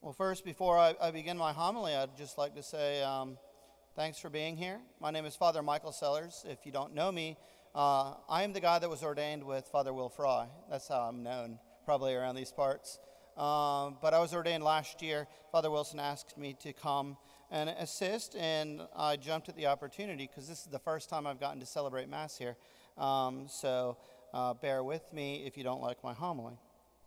Well, first, before I begin my homily, I'd just like to say thanks for being here. My name is Father Michael Sellers. If you don't know me, I am the guy that was ordained with Father Will Fry. That's how I'm known, probably around these parts. But I was ordained last year. Father Wilson asked me to come and assist, and I jumped at the opportunity because this is the first time I've gotten to celebrate Mass here. So bear with me if you don't like my homily.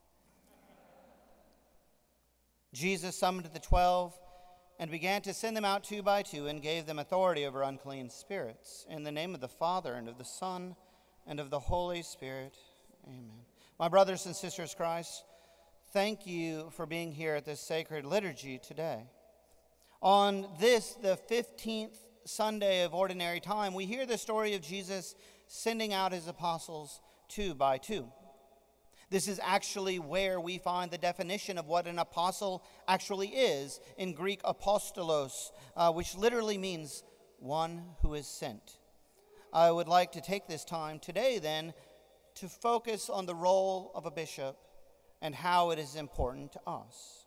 Jesus summoned the 12 and began to send them out 2 by 2 and gave them authority over unclean spirits. In the name of the Father, and of the Son, and of the Holy Spirit. Amen. My brothers and sisters in Christ, thank you for being here at this sacred liturgy today. On this, the 15th Sunday of Ordinary Time, we hear the story of Jesus sending out his apostles 2 by 2. This is actually where we find the definition of what an apostle actually is in Greek apostolos, which literally means one who is sent. I would like to take this time today then to focus on the role of a bishop and how it is important to us.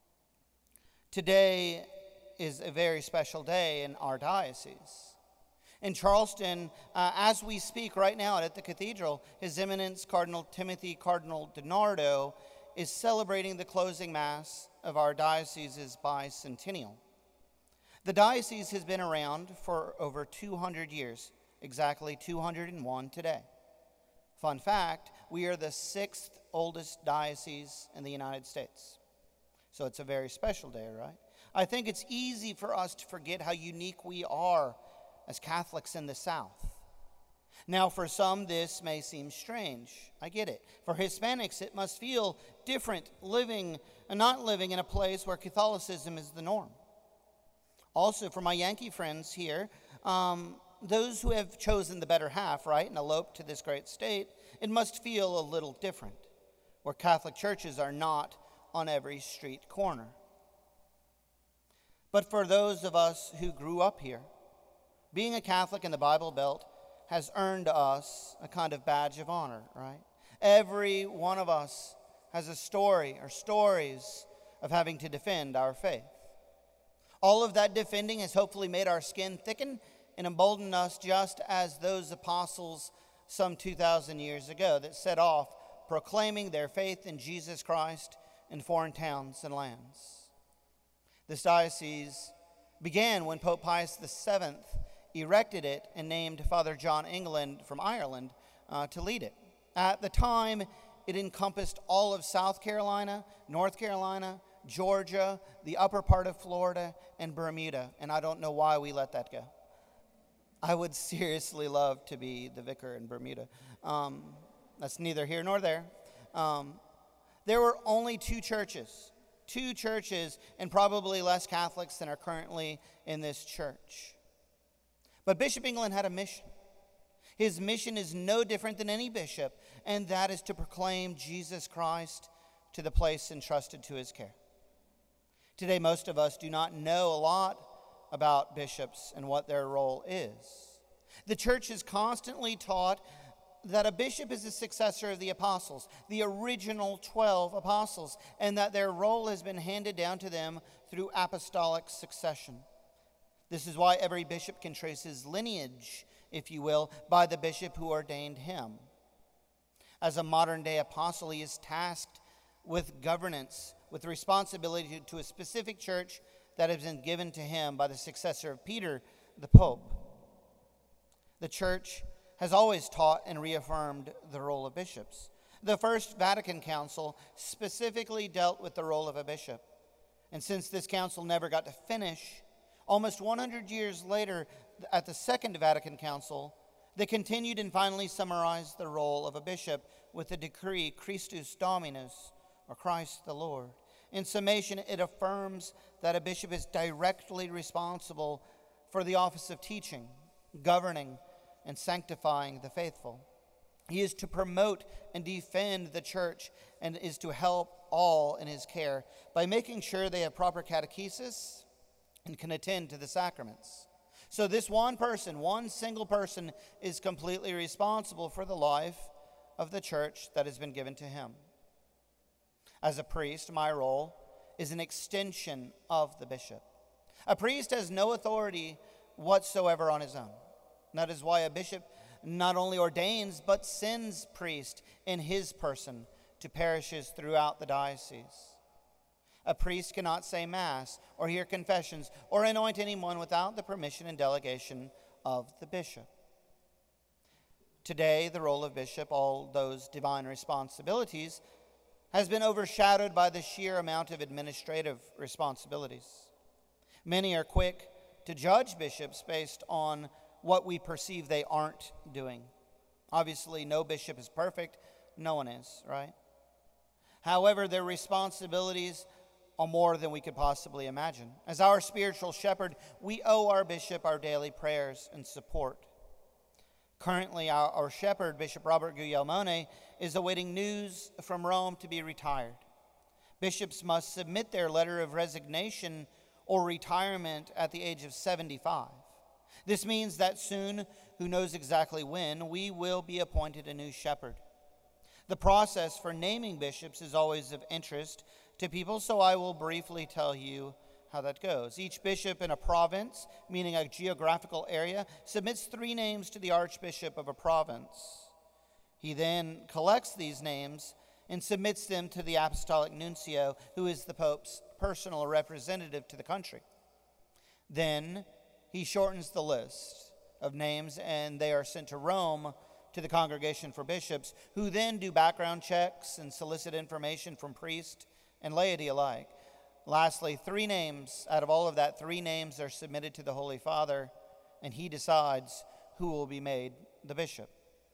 Today is a very special day in our diocese. In Charleston, as we speak right now at the cathedral, His Eminence Cardinal Timothy Cardinal DiNardo is celebrating the closing Mass of our diocese's bicentennial. The diocese has been around for over 200 years, exactly 201 today. Fun fact, we are the 6th oldest diocese in the United States. So it's a very special day, right? I think it's easy for us to forget how unique we are as Catholics in the South. Now, for some, this may seem strange. I get it. For Hispanics, it must feel different not living in a place where Catholicism is the norm. Also, for my Yankee friends here, those who have chosen the better half, right, and eloped to this great state, it must feel a little different, where Catholic churches are not on every street corner. But for those of us who grew up here, being a Catholic in the Bible Belt has earned us a kind of badge of honor, right? Every one of us has a story or stories of having to defend our faith. All of that defending has hopefully made our skin thicken and emboldened us just as those apostles some 2,000 years ago that set off proclaiming their faith in Jesus Christ in foreign towns and lands. This diocese began when Pope Pius VII erected it and named Father John England from Ireland to lead it. At the time, it encompassed all of South Carolina, North Carolina, Georgia, the upper part of Florida, and Bermuda. And I don't know why we let that go. I would seriously love to be the vicar in Bermuda. That's neither here nor there. There were only two churches, and probably less Catholics than are currently in this church. But Bishop England had a mission. His mission is no different than any bishop, and that is to proclaim Jesus Christ to the place entrusted to his care. Today, most of us do not know a lot about bishops and what their role is. The church is constantly taught that a bishop is a successor of the apostles, the original 12 apostles, and that their role has been handed down to them through apostolic succession. This is why every bishop can trace his lineage, if you will, by the bishop who ordained him. As a modern-day apostle, he is tasked with governance, with responsibility to a specific church that has been given to him by the successor of Peter, the Pope. The church has always taught and reaffirmed the role of bishops. The First Vatican Council specifically dealt with the role of a bishop. And since this council never got to finish, almost 100 years later, at the Second Vatican Council, they continued and finally summarized the role of a bishop with the decree Christus Dominus, or Christ the Lord. In summation, it affirms that a bishop is directly responsible for the office of teaching, governing, and sanctifying the faithful. He is to promote and defend the church and is to help all in his care by making sure they have proper catechesis and can attend to the sacraments. So this one single person, is completely responsible for the life of the church that has been given to him. As a priest, my role is an extension of the bishop. A priest has no authority whatsoever on his own. That is why a bishop not only ordains, but sends priest in his person to parishes throughout the diocese. A priest cannot say Mass or hear confessions or anoint anyone without the permission and delegation of the bishop. Today, the role of bishop, all those divine responsibilities, has been overshadowed by the sheer amount of administrative responsibilities. Many are quick to judge bishops based on what we perceive they aren't doing. Obviously, no bishop is perfect. No one is, right? However, their responsibilities are more than we could possibly imagine. As our spiritual shepherd, we owe our bishop our daily prayers and support. Currently, our shepherd, Bishop Robert Guglielmone, is awaiting news from Rome to be retired. Bishops must submit their letter of resignation or retirement at the age of 75. This means that soon, who knows exactly when, we will be appointed a new shepherd. The process for naming bishops is always of interest to people, so I will briefly tell you how that goes. Each bishop in a province, meaning a geographical area, submits 3 names to the archbishop of a province. He then collects these names and submits them to the apostolic nuncio, who is the Pope's personal representative to the country. Then he shortens the list of names, and they are sent to Rome to the Congregation for Bishops, who then do background checks and solicit information from priests and laity alike. Lastly, 3 names, out of all of that, 3 names are submitted to the Holy Father, and he decides who will be made the bishop.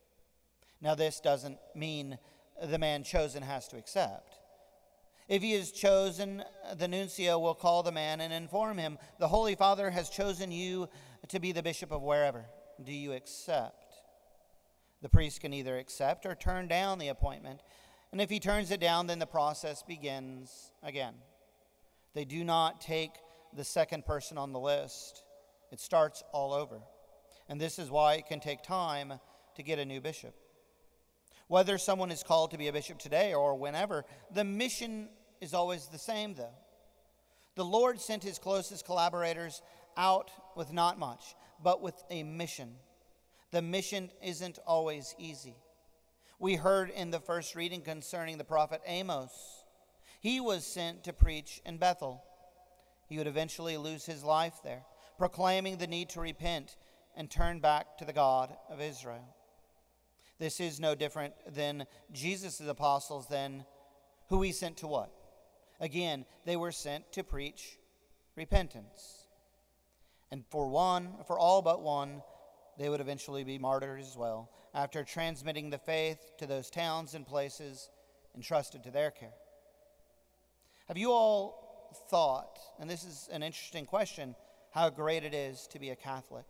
Now, this doesn't mean the man chosen has to accept. If he is chosen, the nuncio will call the man and inform him, the Holy Father has chosen you to be the bishop of wherever. Do you accept? The priest can either accept or turn down the appointment, and if he turns it down, then the process begins again. They do not take the second person on the list. It starts all over. And this is why it can take time to get a new bishop. Whether someone is called to be a bishop today or whenever, the mission is always the same, though. The Lord sent his closest collaborators out with not much, but with a mission. The mission isn't always easy. We heard in the first reading concerning the prophet Amos. He was sent to preach in Bethel. He would eventually lose his life there, proclaiming the need to repent and turn back to the God of Israel. This is no different than Jesus' apostles then, who he sent to what? Again, they were sent to preach repentance. And for all but one, they would eventually be martyred as well, after transmitting the faith to those towns and places entrusted to their care. Have you all thought, and this is an interesting question, how great it is to be a Catholic?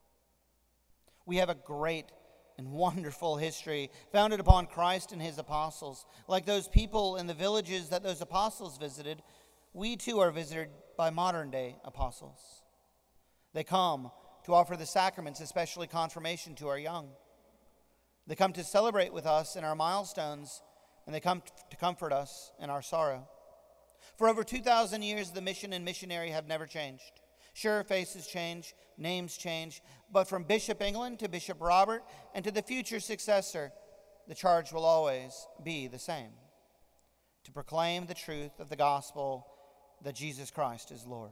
We have a great and wonderful history founded upon Christ and his apostles. Like those people in the villages that those apostles visited, we too are visited by modern-day apostles. They come to offer the sacraments, especially confirmation, to our young. They come to celebrate with us in our milestones, and they come to comfort us in our sorrow. For over 2,000 years, the mission and missionary have never changed. Sure, faces change, names change, but from Bishop England to Bishop Robert and to the future successor, the charge will always be the same: to proclaim the truth of the gospel that Jesus Christ is Lord.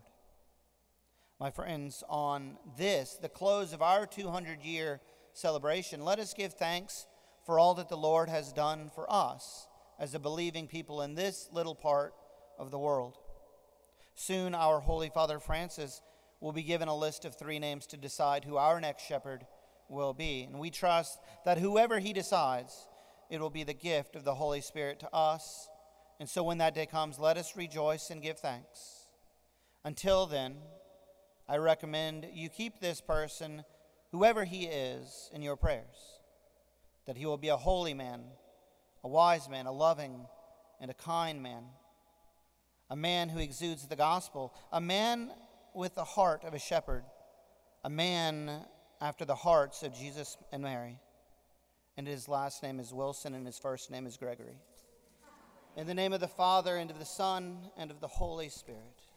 My friends, on this, the close of our 200-year celebration, let us give thanks for all that the Lord has done for us as a believing people in this little part of the world. Soon our Holy Father Francis will be given a list of 3 names to decide who our next shepherd will be. And we trust that whoever he decides, it will be the gift of the Holy Spirit to us. And so when that day comes, let us rejoice and give thanks. Until then, I recommend you keep this person, whoever he is, in your prayers, that he will be a holy man, a wise man, a loving and a kind man, a man who exudes the gospel, a man with the heart of a shepherd, a man after the hearts of Jesus and Mary. And his last name is Wilson and his first name is Gregory. In the name of the Father, and of the Son, and of the Holy Spirit.